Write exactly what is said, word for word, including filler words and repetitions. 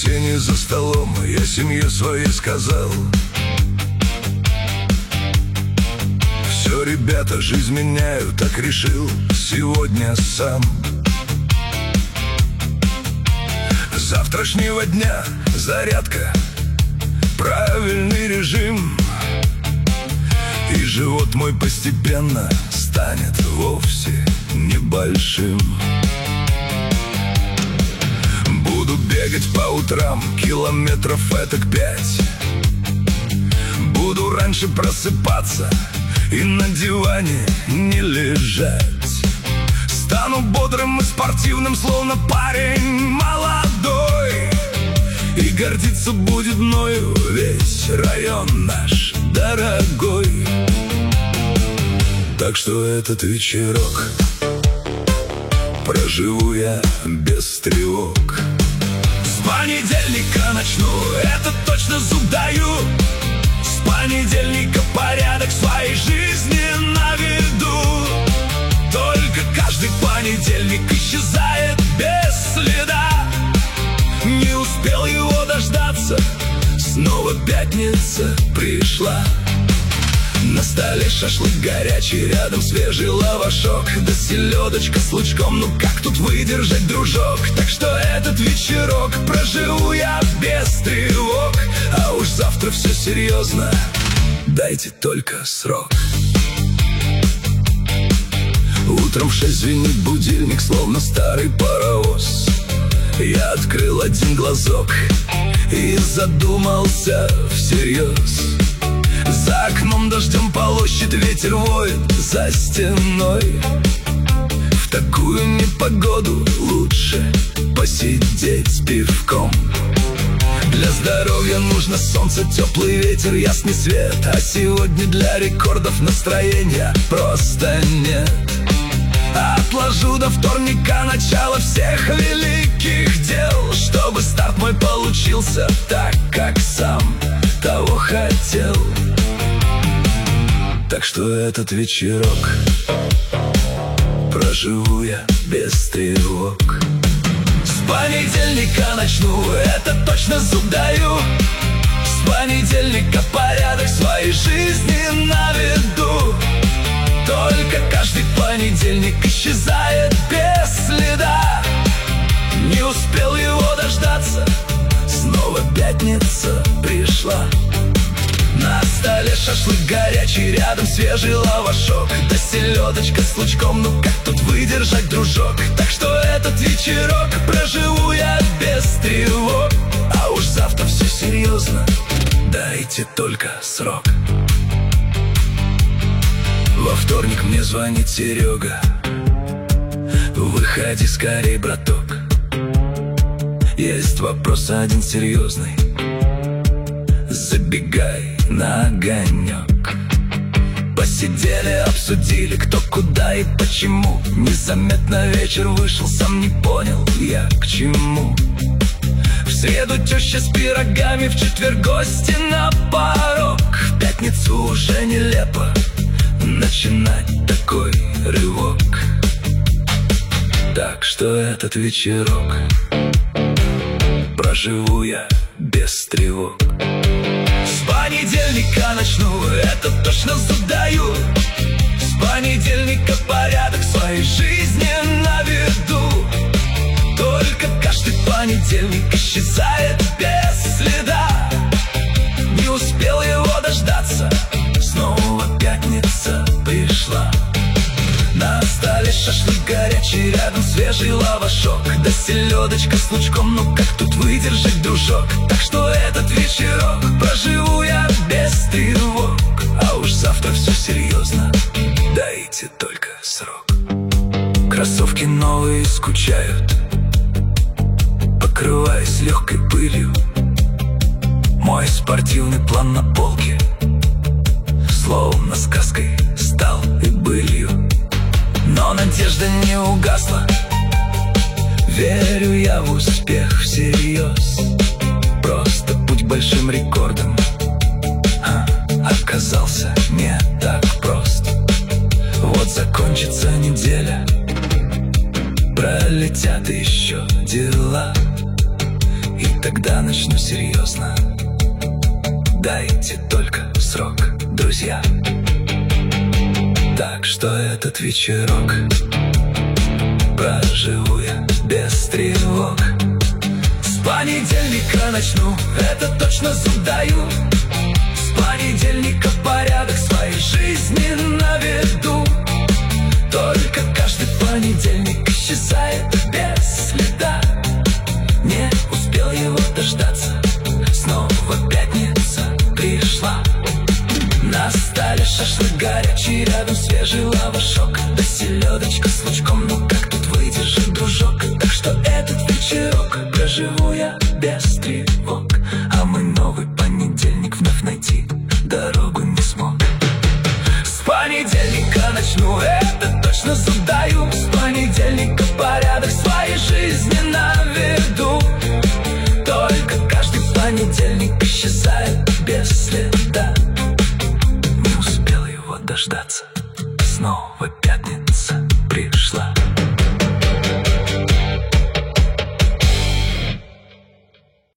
воскресенье за столом я семье своей сказал: все, ребята, жизнь меняю, так решил сегодня сам. С завтрашнего дня зарядка, правильный режим, и живот мой постепенно станет вовсе небольшим. Буду бегать по утрам километров этак пять. Буду раньше просыпаться и на диване не лежать. Стану бодрым и спортивным, словно парень молодой, и гордиться будет мною весь район наш дорогой. Так что этот вечерок проживу я без тревог. С понедельника начну, это точно зуб даю. С понедельника порядок в своей жизни наведу. Только каждый понедельник исчезает без следа. Не успел его дождаться, снова пятница пришла. На столе шашлык горячий, рядом свежий лавашок, да селедочка с лучком. Ну как тут выдержать, дружок? Так что этот вечерок проживу я без тревог. А уж завтра все серьезно, дайте только срок. Утром в шесть звенит будильник, словно старый паровоз. Я открыл один глазок и задумался всерьез. За окном дождем полощет, ветер воет за стеной. В такую непогоду лучше посидеть с пивком. Для здоровья нужно солнце, теплый ветер, ясный свет. А сегодня для рекордов настроения просто нет. Отложу до вторника начало всех великих дел, чтобы старт мой получился так, как сам того хотел. Так что этот вечерок проживу я без тревог. С понедельника начну, это точно зуб даю. С понедельника порядок в своей жизни наведу. Только каждый понедельник исчезает без следа. Не успел его дождаться, снова пятница пришла. На столе шашлык горячий, рядом свежий лавашок, да селедочка с лучком. Ну как тут выдержать, дружок? Так что этот вечерок проживу я без тревог. А уж завтра все серьезно, дайте только срок. Во вторник мне звонит Серега: выходи скорей, браток, есть вопрос один серьезный, забегай на огонек. Посидели, обсудили, кто, куда и почему. Незаметно вечер вышел, сам не понял я к чему. В среду теща с пирогами, в четверг гости на порог. В пятницу уже нелепо начинать такой рывок. Так что этот вечерок проживу я без тревог. С понедельника начну, это точно зуб даю. С понедельника порядок в своей жизни наведу. Только каждый понедельник исчезает без следа. Не успел его дождаться, снова пятница пришла. На столе шашлык горячий, рядом свежий лавашок, да селедочка с лучком. Ну как тут выдержать, дружок? Так что этот вечерок проживу я без тревог. А уж завтра все серьезно, дайте только срок. Кроссовки новые скучают, покрываясь легкой пылью. Мой спортивный план на полке словно сказкой стал и былью. Но надежда не угасла, верю я в успех всерьез. Просто путь к большим рекордам а, оказался не так прост. Вот закончится неделя, пролетят еще дела, и тогда понедельника начну серьезно. Дайте только срок, друзья. Так что этот вечерок проживу я без тревог. С понедельника начну, это точно задаю. С понедельника порядок своей жизни наведу. Только каждый понедельник исчезает без следа. Не успел его дождаться, снова пятница пришла. На столе шашлык горячий, рядом свежий лавашок, да селедочка с лучком. Ну как тут выдержит, дружок? Так что этот вечерок проживу я без тревог. А мы новый понедельник вновь найти дорогу не смог. С понедельника начну, это точно задаю. С понедельника порядок своей жизни наведу. Только каждый понедельник исчезает без следа. Не успел его дождаться, снова пятница пришла.